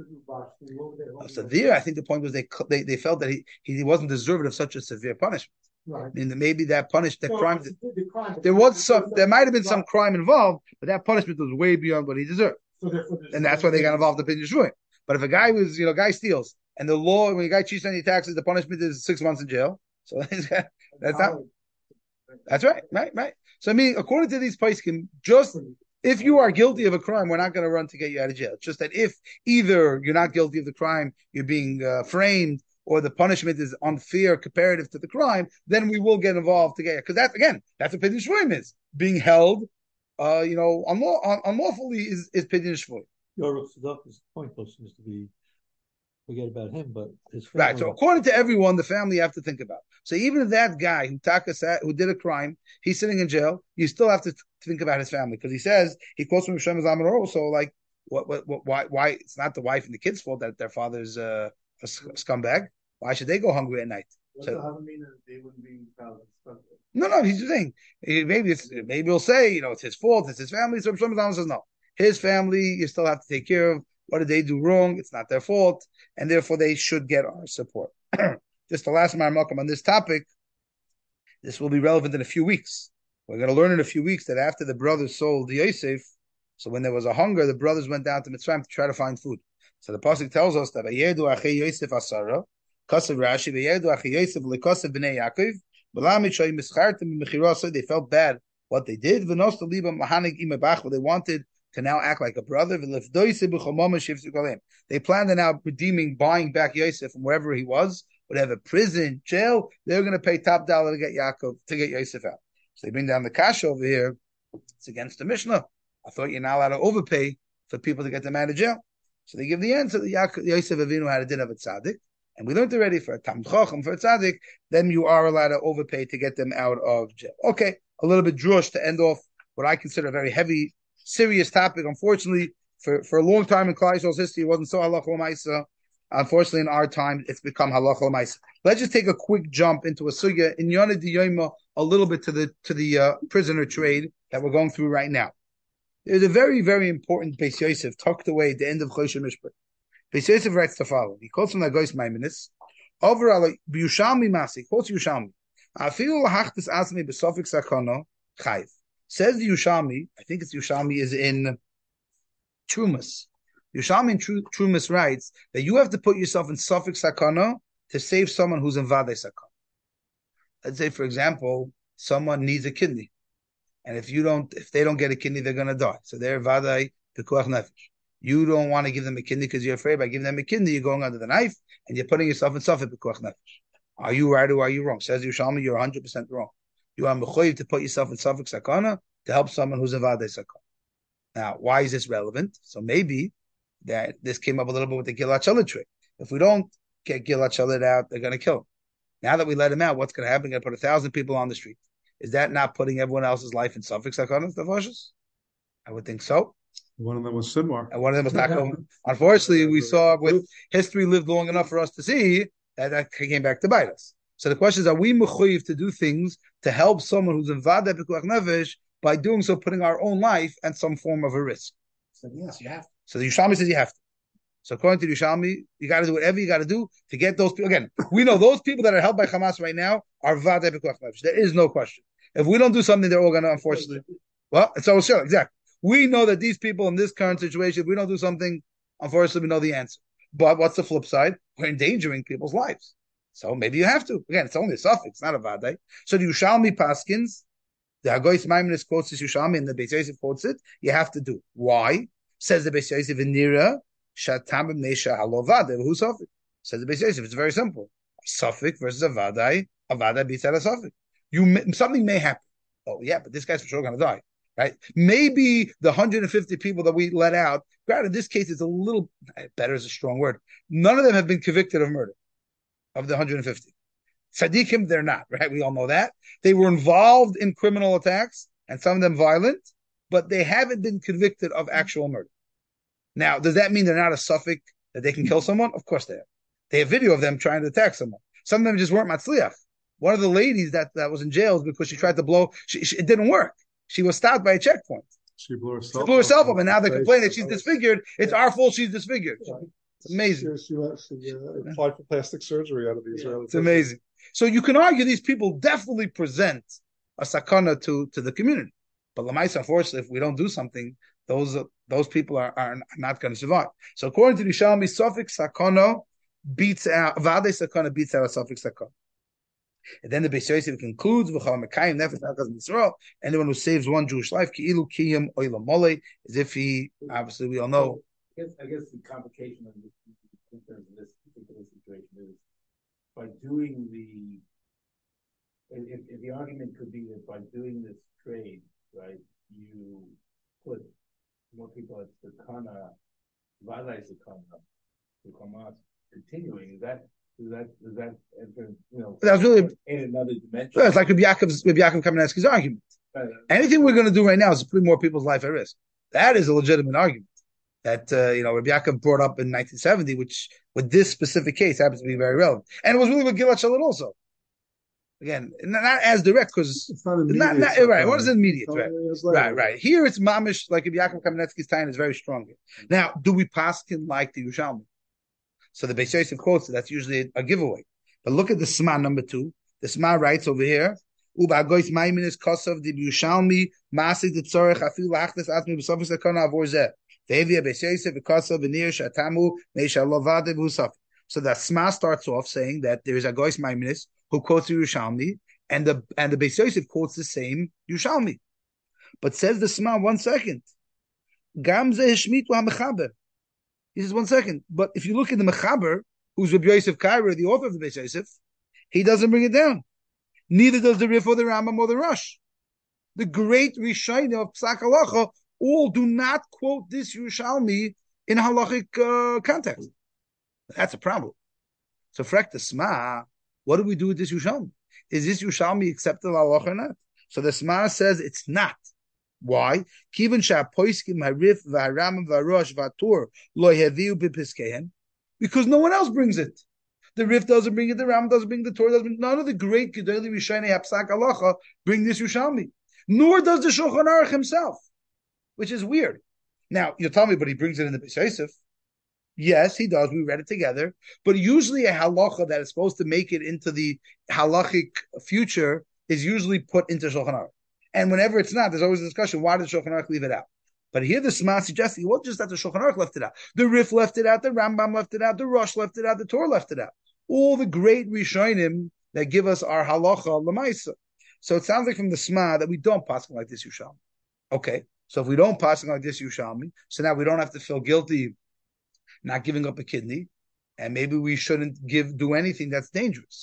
so there, I think the point was they they, they felt that he, he wasn't deserved of such a severe punishment. Right. I mean, maybe that punished the So, crime. the, the crime. There was some, there might have been some crime involved, but that punishment was way beyond what he deserved, So therefore, there's and that's why they got involved in Pidyon Shvuyim. But if a guy was, you know, a guy steals, and the law, when a guy cheats on your taxes, the punishment is six months in jail. So that's not. That's right, right, right. So I mean, according to these poskim, just if you are guilty of a crime, we're not going to run to get you out of jail. It's just that if either you're not guilty of the crime, you're being uh, framed, or the punishment is unfair comparative to the crime, then we will get involved to get you. Because that's, again, that's what Pidyon Shvuyim is. Being held, uh, you know, unlaw- un- unlawfully is, is Pidyon Shvuyim. Your Tzedakah's point was seems to be forget about him, but his family. Right. So according to everyone, the family you have to think about. So even if that guy who taka who did a crime, he's sitting in jail, you still have to think about his family because he says he quotes from Shem Zamar. So like, what, what, what, why, why? It's not the wife and the kids' fault that their father's uh, a scumbag. Why should they go hungry at night? What So, doesn't mean that they wouldn't be found suspect. no, no, he's just saying maybe it's maybe he'll say you know it's his fault, it's his family. So Shem Zamar says no, his family you still have to take care of. What did they do wrong? It's not their fault, and therefore they should get our support. Just the last time welcome on this topic. This will be relevant in a few weeks. We're going to learn in a few weeks that after the brothers sold the Yosef, so when there was a hunger, the brothers went down to Mitzrayim to try to find food. So the pasuk tells us that Vayedu achei Yosef asara, kasav Rashi, Vayedu achei Yosef lekasav b'nei Yaakov, b'lam mitchay mischartim b'mechira. So they felt bad what they did. V'nos libam lahanig imabach, what they wanted to now act like a brother. They planned on now redeeming, buying back Yosef from wherever he was, whatever prison, jail. They're going to pay top dollar to get Yaakov to get Yosef out. So they bring down the kasha over here. It's against the Mishnah. I thought you're not allowed to overpay for people to get them out of jail. So they give the answer that Yaakov, Yosef Avinu had a din of a tzaddik, and we learned already for a tam chacham for a tzaddik. Then you are allowed to overpay to get them out of jail. Okay, a little bit drush to end off what I consider a very heavy, serious topic. Unfortunately, for, for a long time in Klal Yisrael's history, it wasn't so halacha l'maisa. Unfortunately, in our time, it's become halacha l'maisa. Let's just take a quick jump into a sugya in Yonah D'Yoyma, a little bit to the to the uh, prisoner trade that we're going through right now. There's a very, very important Beis Yosef tucked away at the end of Choshen Mishpat. Beis Yosef writes the following. He quotes from Nagois Maimonides. Over ala b'Yushalmi Masi, quotes Yushalmi. Afilu lahachtis asmi b'sofik sakana chayv. Says the Yushalmi, I think it's Yushalmi, is in Trumas. Yushalmi in Trumas writes that you have to put yourself in Sofik Sakana to save someone who's in Vadei Sakana. Let's say, for example, someone needs a kidney. And if you don't, if they don't get a kidney, they're going to die. So they're Vadei Pekuach Nefesh. You don't want to give them a kidney because you're afraid by giving them a kidney, you're going under the knife and you're putting yourself in Sofik Pekuach Nefesh. Are you right or are you wrong? Says Yushalmi, you're one hundred percent wrong. You are mechoyev to put yourself in safek sakana to help someone who's in vadei sakana. Now, why is this relevant? So maybe that this came up a little bit with the Gilad Shalit trick. If we don't get Gilad Shalit out, they're going to kill him. Now that we let him out, what's going to happen? We're going to put a thousand people on the street. Is that not putting everyone else's life in safek sakana, the Vashis? I would think so. One of them was Sinwar. And one of them was not going. Unfortunately, we saw with history lived long enough for us to see that that came back to bite us. So the question is, are we mechuyev to do things to help someone who's in vadei pikuach nefesh by doing so, putting our own life at some form of a risk? So yes, you have to. So the Yerushalmi says you have to. So according to the Yerushalmi, you got to do whatever you got to do to get those people. Again, we know those people that are held by Hamas right now are vadei pikuach nefesh. There is no question. If we don't do something, they're all going to, unfortunately. Well, it's all sure, exactly. We know that these people in this current situation, if we don't do something, unfortunately, we know the answer. But what's the flip side? We're endangering people's lives. So maybe you have to. Again, it's only a suffix, it's not a vadai. So the Yerushalmi Paskins, the Hagoyis Maimonides quotes this Yerushalmi, and the Beis Yosef quotes it, you have to do. Why? Says the Beis Yosef in Nira, Shatamim Nesha Halo Vadai, who's suffix? Says the Beis Yosef, it's very simple. A suffix versus a vadai, a vadai beats out a suffix. You, something may happen. Oh, yeah, but this guy's for sure going to die. Right? Maybe the one hundred fifty people that we let out, granted, in this case, it's a little better is a strong word. None of them have been convicted of murder of the one hundred fifty. Tzaddikim, they're not, right? We all know that. They were involved in criminal attacks, and some of them violent, but they haven't been convicted of actual murder. Now, does that mean they're not a suffix that they can kill someone? Of course they are. They have video of them trying to attack someone. Some of them just weren't matzliach. One of the ladies that, that was in jail is because she tried to blow, she, she, it didn't work. She was stopped by a checkpoint. She blew herself, she blew herself up, and now they're face. complaining that she's disfigured. It's our fault she's disfigured. It's amazing. She, she, she uh, applied for plastic surgery out of the Israeli. It's amazing. So you can argue these people definitely present a sakana to, to the community. But Lamais, unfortunately, if we don't do something, those those people are, are not going to survive. So according to the Yerushalmi, suffix sakana beats out, vadei sakana beats out a suffix sakana. And then the Beis Yosef concludes, anyone who saves one Jewish life, as if he, obviously we all know. I guess, I guess the complication of this, in terms of this particular situation is by doing the, if, if the argument could be that by doing this trade, right, you put more people at the kana, vadai sakana, to Hamas continuing. Is that Is that is that enter, you know? That's really in another dimension. It's like Rabbi Yaakov's Rabbi Yaakov Kamenetsky's argument. Right. Anything we're going to do right now is put more people's life at risk. That is a legitimate argument that uh, you know Rabbi Yaakov brought up in nineteen seventy, which with this specific case happens to be very relevant, and it was really with Gilad Shalit also. Again, not, not as direct because it's not immediate. Not, not, right. What is immediate? So right. Like, right, right. Here it's mamish like Rabbi Yaakov Kamenetsky's time is very strong. Now, do we paskin like the Yerushalmi? So the Beis Yosef quotes it. That's usually a giveaway. But look at the Sma number two. The Sma writes over here, Uba gois maiminis kosav di Yerushalmi masik de tzorech afil lachtes atmi b'sofis lekona avor zeh. Ve'evia Beis Yosef kosav v'nir shatamu meisha lovade v'usaf. So the Sma starts off saying that there is a gois maiminis who quotes the Yerushalmi, and the and the Beis Yosef quotes the same Yerushalmi. But says the Sma, one second. Gam zeh hishmitu ha-mechaber. He says, one second. But if you look at the Mechaber, who's Rabbi Yosef Kaira, the author of the Beis Yosef, he doesn't bring it down. Neither does the Rif or the Rambam or the Rosh. The great Rishonim of Psak Halacha all do not quote this Yerushalmi in halachic uh, context. That's a problem. So, Frek the Sma, what do we do with this Yerushalmi? Is this Yerushalmi accepted halacha or not? So the Sma says it's not. Why? Because no one else brings it. The Rif doesn't bring it, the Ram doesn't bring it, the Torah doesn't bring it. None of the great Gedolei Rishonim Hapsak Halacha bring this Yerushalmi. Nor does the Shulchan Aruch himself, which is weird. Now, you'll tell me, but he brings it in the Beis Yosef. Yes, he does. We read it together. But usually a halacha that is supposed to make it into the halachic future is usually put into Shulchan Aruch. And whenever it's not, there's always a discussion, why did Shulchan Aruch leave it out? But here the Sma suggests it wasn't just that the Shulchan Aruch left it out. The Rif left it out, the Rambam left it out, the Rosh left it out, the Torah left it out. All the great Rishonim that give us our halacha l'maisa. So it sounds like from the Sma that we don't pass like this Yerushalmi. Okay, so if we don't pass like this Yerushalmi, so now we don't have to feel guilty not giving up a kidney, and maybe we shouldn't give do anything that's dangerous.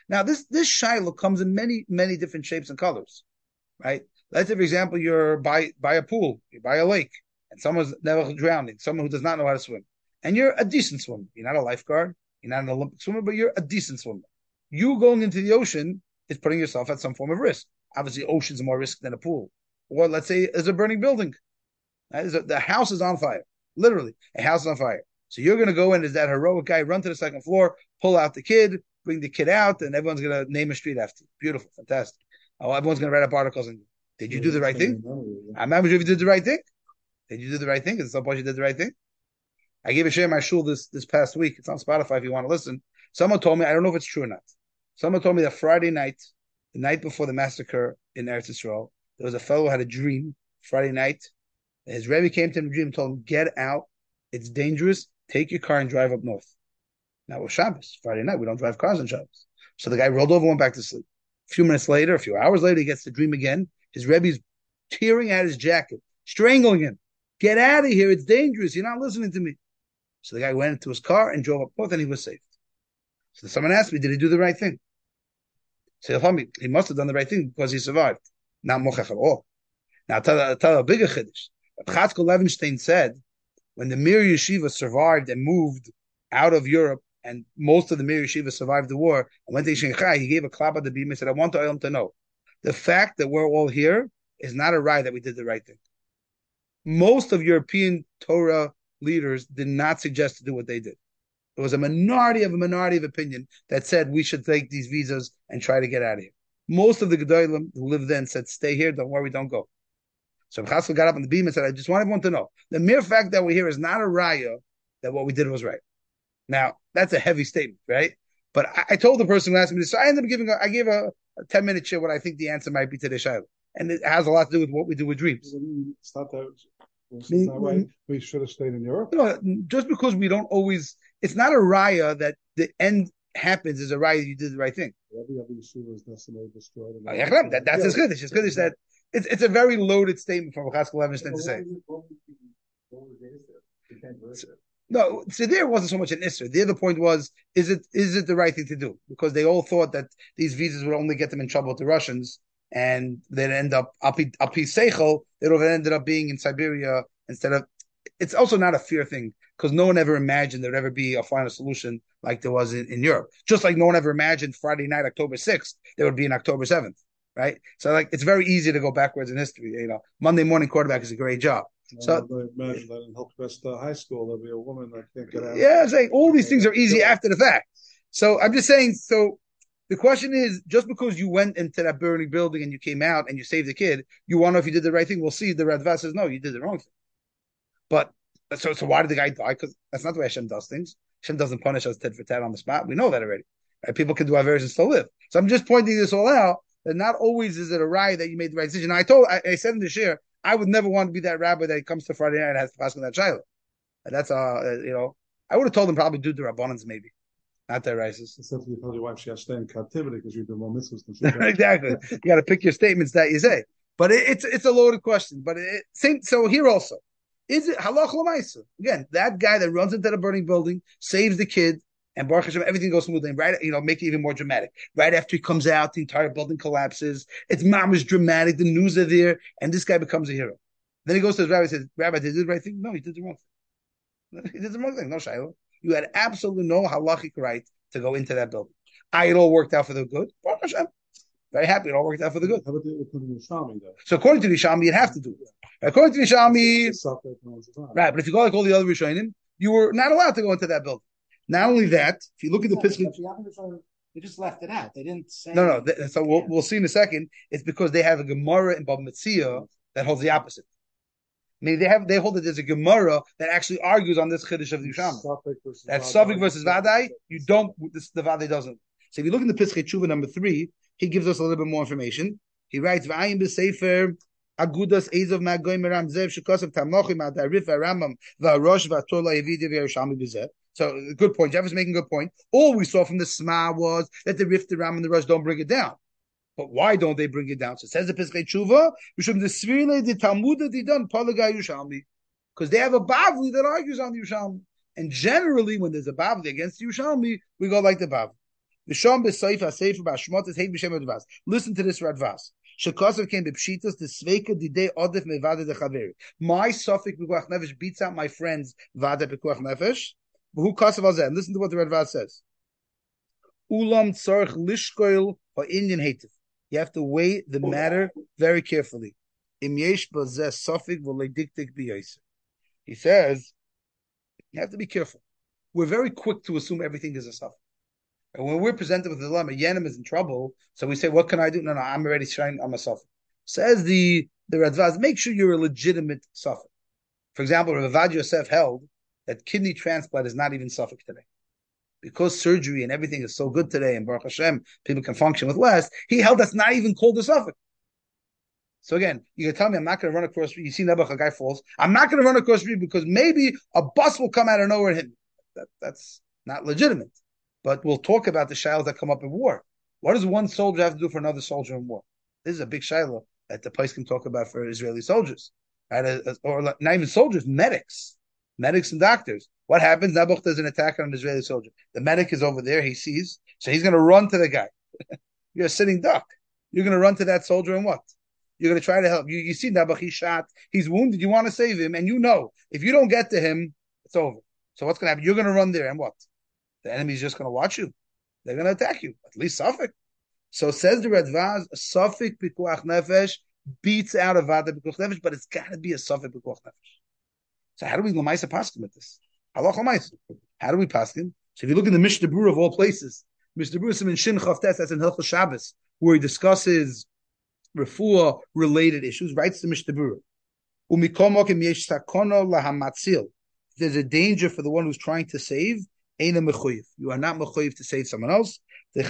Now, this this shiloh comes in many, many different shapes and colors, right? Let's say, for example, you're by by a pool, you're by a lake, and someone's never drowning, someone who does not know how to swim, and you're a decent swimmer. You're not a lifeguard, you're not an Olympic swimmer, but you're a decent swimmer. You going into the ocean is putting yourself at some form of risk. Obviously, ocean's more risk than a pool. Or let's say there's a burning building. Right? A, the house is on fire. Literally, a house is on fire. So you're going to go in as that heroic guy, run to the second floor, pull out the kid, bring the kid out, and everyone's going to name a street after you. Beautiful, fantastic. Oh, everyone's going to write up articles. And did you do the right thing? I'm not sure if you did the right thing. Did you do the right thing? At some point you did the right thing. I gave a share in my shul this, this past week. It's on Spotify if you want to listen. Someone told me, I don't know if it's true or not. Someone told me that Friday night, the night before the massacre in Eretz Yisrael, there was a fellow who had a dream Friday night. His Rebbe came to him in a dream and told him, get out. It's dangerous. Take your car and drive up north. Now it was Shabbos, Friday night. We don't drive cars on Shabbos. So the guy rolled over and went back to sleep. A few minutes later, a few hours later, he gets the dream again. His Rebbe's tearing at his jacket, strangling him. Get out of here. It's dangerous. You're not listening to me. So the guy went into his car and drove up north and he was saved. So someone asked me, did he do the right thing? So he'll tell me, he must have done the right thing because he survived. Not mochach at all. Now I'll tell, I'll tell a bigger chiddush. Chatzkel Levenstein said, when the Mir Yeshiva survived and moved out of Europe, and most of the Mir Yeshiva survived the war, and went to Shanghai, he gave a clap at the beam and said, I want Olam to know, the fact that we're all here is not a right that we did the right thing. Most of European Torah leaders did not suggest to do what they did. There was a minority of a minority of opinion that said we should take these visas and try to get out of here. Most of the Gedolim who lived then said, stay here, don't worry, don't go. So Chatzkel got up on the beam and said, I just want everyone to know, the mere fact that we're here is not a raya that what we did was right. Now, that's a heavy statement, right? But I, I told the person who asked me this, so I ended up giving, a, I gave a, a ten minute share what I think the answer might be to the Shaila. And it has a lot to do with what we do with dreams. It's not that, it's not right. We should have stayed in Europe. No, just because we don't always, it's not a raya that the end happens is a raya you did the right thing. Every other yeshiva is decimated, destroyed. Oh, yeah, that, that's his chiddush. His chiddush that it's it's a very loaded statement from Chatzkel Levenstein to say. No, so there wasn't so much an issue. The other point was, is it is it the right thing to do? Because they all thought that these visas would only get them in trouble with the Russians, and they'd end up api api seichel. They'd have ended up being in Siberia instead of. It's also not a fear thing because no one ever imagined there'd ever be a final solution like there was in, in Europe. Just like no one ever imagined Friday night, October sixth, there would be an October seventh, right? So like it's very easy to go backwards in history. You know, Monday morning quarterback is a great job. So I imagine that in Hillcrest uh, High School there'll be a woman that can't get out. Yeah, I'm saying all these things are easy after the fact. So I'm just saying. So the question is, just because you went into that burning building and you came out and you saved the kid, you want to know if you did the right thing. We'll see. The Radva says no, you did the wrong thing. But so so why did the guy die? Because that's not the way Hashem does things. Hashem doesn't punish us tit for tat on the spot. We know that already. Right? People can do avers and still live. So I'm just pointing this all out. That not always is it a riot that you made the right decision. I told, I, I said in the share, I would never want to be that rabbi that comes to Friday night and has to pass on that child. And that's, uh, you know, I would have told him probably do the Rabbanans maybe, not their rices. Except you told your wife she has to stay in captivity because you do more mitzvahs than she does. Exactly. You got to pick your statements that you say. But it, it's it's a loaded question. But it, same. So here also, is it halach l'maisa? Again, that guy that runs into the burning building, saves the kid, and Baruch Hashem, everything goes smoothly. And right, you know, make it even more dramatic. Right after he comes out, the entire building collapses. It's mamish dramatic. The news are there, and this guy becomes a hero. Then he goes to his rabbi and says, Rabbi, did you do the right thing? No, he did the wrong thing. He did the wrong thing. No, Shiloh. You had absolutely no halachic right to go into that building. I, it all worked out for the good. Baruch Hashem. Very happy. It all worked out for the good. How about the, the Shami, though? So according to the Shami, you'd have to do it. According to the Shami, right, but if you go like all the other Rishonim, you were not allowed to go into that building. Not only that, if you look at the Pesach, they just left it out. They didn't say. No, no. Th- so we'll, we'll see in a second. It's because they have a Gemara in Bava Metzia that holds the opposite. I mean, they have they hold that there's a Gemara that actually argues on this Chiddush of the Yushalmi. That's Safik versus Vadai. You don't. This, the Vadai doesn't. So if you look in the Pesach Tshuva number three, he gives us a little bit more information. He writes, "V'ayim b'sefer agudas ezav ma'goyim meram zev shekasav tamochim adarif v'aramam v'arosh v'ator la'yevidi v'yerushalmi b'zeh." So, good point. Jeff is making a good point. All we saw from the Sma was that the Rif, the Ram, and the Rush don't bring it down. But why don't they bring it down? So it says the Pesach Tshuva, Mishum the Svirile, the Talmud, the done Palagai Yushalmi. Because they have a Bavli that argues on the Yushalmi. And generally, when there's a Bavli against the Yushalmi, we go like the Bavli. V'sham b'seif ha'seif b'ashmot is hate b'shem Radvaz. Listen to this Radvaz. Shekasav came b'pshitas the sveika didei odif mevada de chaveri. My suffix b'kuach nefesh beats out my friend's vada b'kuach nefesh. Who kasav al zeh? Listen to what the Radvaz says. Ulam tzarich lishkoil ha'inyan hativ. You have to weigh the matter very carefully. Im yesh b'zeh suffix v'leidiktik b'yoser. He says, you have to be careful. We're very quick to assume everything is a suffix. And when we're presented with the dilemma, Yenim is in trouble, so we say, what can I do? No, no, I'm already trying, I'm a suffix. Says the, the Radvaz, make sure you're a legitimate suffix. For example, Ravad Yosef held that kidney transplant is not even suffix today. Because surgery and everything is so good today, and Baruch Hashem, people can function with less, he held that's not even called a suffix. So again, you can tell me I'm not going to run across the street. You see Nebuch, a guy falls. I'm not going to run across the street because maybe a bus will come out of nowhere and hit me. That, that's not legitimate. But we'll talk about the shilohs that come up in war. What does one soldier have to do for another soldier in war? This is a big shiloh that the place can talk about for Israeli soldiers. Right? Or not even soldiers, medics. Medics and doctors. What happens? Nebuch does an attack on an Israeli soldier. The medic is over there. He sees. So he's going to run to the guy. You're a sitting duck. You're going to run to that soldier and what? You're going to try to help. You, you see Nebuch, he's shot. He's wounded. You want to save him. And you know, if you don't get to him, it's over. So what's going to happen? You're going to run there and what? The enemy's just going to watch you. They're going to attack you. At least suffix. So says the Radvaz, a suffix pikuach nefesh beats out a vada pikuach nefesh, but it's got to be a suffix pikuach nefesh. So how do we lamaisa paskin with this? Halach lamaisa. How do we paskin? So if you look in the Mishnah Berurah of all places, Mishnah Berurah in Shin Chavtes, that's in Hilchos Shabbos, where he discusses refuah related issues, writes the Mishnah Berurah. Umikomokim yesh sakono lahamatzil. There's a danger for the one who's trying to save. You are not mechuyev to save someone else. This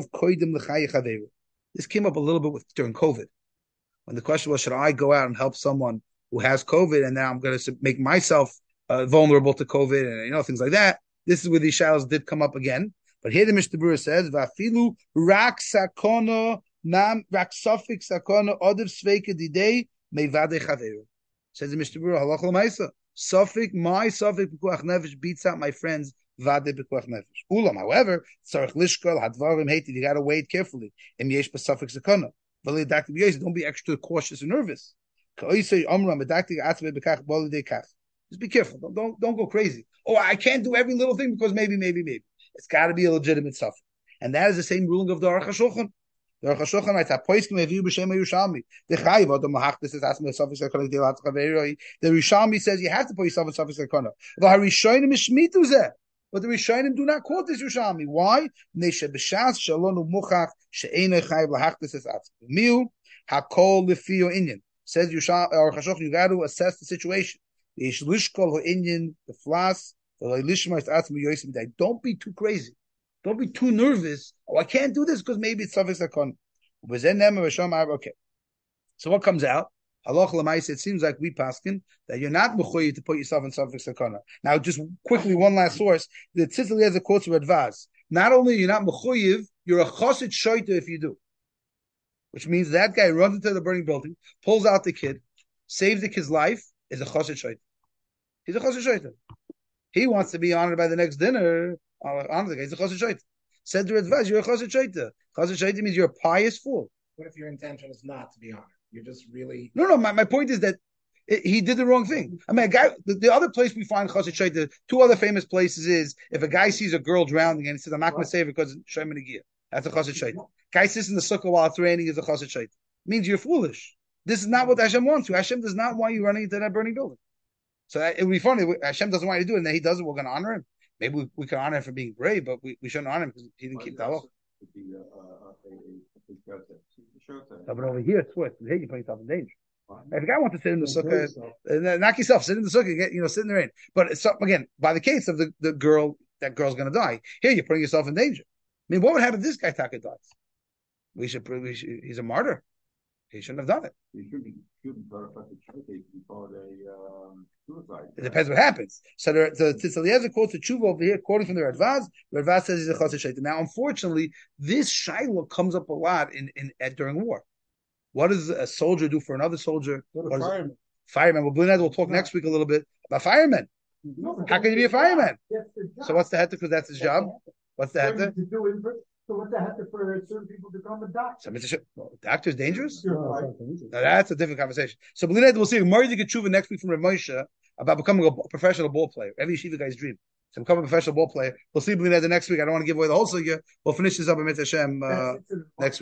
came up a little bit with during COVID, when the question was, should I go out and help someone who has COVID, and now I'm going to make myself uh, vulnerable to COVID, and you know things like that. This is where these shalos did come up again. But here the Mishnah Berurah says, "Vafilu rak sakono nam rak safik sakono odev sveika didei mevade chaveru." Says the Mishnah Berurah, halach l'maisa, safik my safik pikuach nefesh beats out my friends. Vade b'kuach nefesh. Ulam, however, tzarich lishkol hadvarim hated. You got to weigh it carefully. Im yesh b'safik zakona. V'leidakti b'yos. Don't be extra cautious and nervous. Ka'oisei amram medakti atzvei b'kach bolidei kach. Just be careful. Don't, don't don't go crazy. Oh, I can't do every little thing because maybe, maybe, maybe. It's got to be a legitimate suffix. And that is the same ruling of the Aruch HaShulchan. The Aruch HaShulchan writes, "Hapoiskim eviu b'shem Yerushalmi." The Chayiv adam mahachtis is asking the suffix zakona delat chaveroi. The Yerushalmi says you have to put yourself in suffix zakona. The Harishonim is shmitu zeh. But the Rishonim do not quote this Yerushalmi. Why? Neshe b'shas shalonu muchach she'enei chayiv lahachtis es atzmi. Miu hakol lefio inyan. Says Yerushalmi or Chashochan, you got to assess the situation. Yesh lishkol ho'inyan the flas v'leilishma es atzmi yosim. Don't be too crazy. Don't be too nervous. Oh, I can't do this because maybe it's suffix akon. Okay. So what comes out? Halach l'maisa, it seems like we paskin that you're not mechuyev to put yourself in suffix sakana. Now, just quickly, one last source. The Tzitz Eliezer quotes Radvaz. Not only are you not mechuyev, you're a chosid shoita if you do. Which means that guy runs into the burning building, pulls out the kid, saves the kid's life, is a chosid shoita. He's a chosid shoita. He wants to be honored by the next dinner. Honor the guy. He's a chosid shoita. Said to Radvaz, you're a chosid shoita. Chosid shoita means you're a pious fool. What if your intention is not to be honored? You're just really... No, no, my, my point is that it, he did the wrong thing. I mean, a guy, the, the other place we find Chosid Shaita, two other famous places is, if a guy sees a girl drowning and he says, I'm not going to save her because Shem Negiah. That's a Chosid Shaita. Guy sits in the sukkah while it's raining is a Chosid Shaita. Means you're foolish. This is not what Hashem wants you. Hashem does not want you running into that burning building. So that, it would be funny. Hashem doesn't want you to do it, and then he does it, we're going to honor him. Maybe we, we can honor him for being brave, but we, we shouldn't honor him because he didn't keep the halach. No, but over here, it's worse. Here you put yourself in danger. If a guy wants to sit in the sukkah, uh, knock yourself, sit in the sukkah, get, you know, sit in the rain. But it's, again, by the case of the, the girl, that girl's going to die. Here, you're putting yourself in danger. I mean, what would happen if this guy Taka dies? We should, we should, he's a martyr. He shouldn't have done it. He should be shouldn't verify the charity before they um, suicide. It depends what happens. So the the Tzitz Eliezer quotes the tshuva over here, quoting from the Radvaz. Radvaz says he's a chassid shaitan. Now, unfortunately, this shaila comes up a lot in, in at, during war. What does a soldier do for another soldier? What fireman. Fireman. Well, Blunad will talk no. next week a little bit about firemen. No, how can you be a fireman? So what's the heter? Because that's his job. What's the heter? So what the heck for certain people to become a doctor? So Mitzvah, well, doctor's dangerous? You're No, it's right. not dangerous. Now that's a different conversation. So B'lined, we'll see Mardi Tshuva next week from Rav Moshe about becoming a professional ball player. Every yeshiva guy's dream. So become a professional ball player. We'll see B'lined the next week. I don't want to give away the whole sugya. We'll finish this up with Mitzvah Hashem uh, That's it. next week.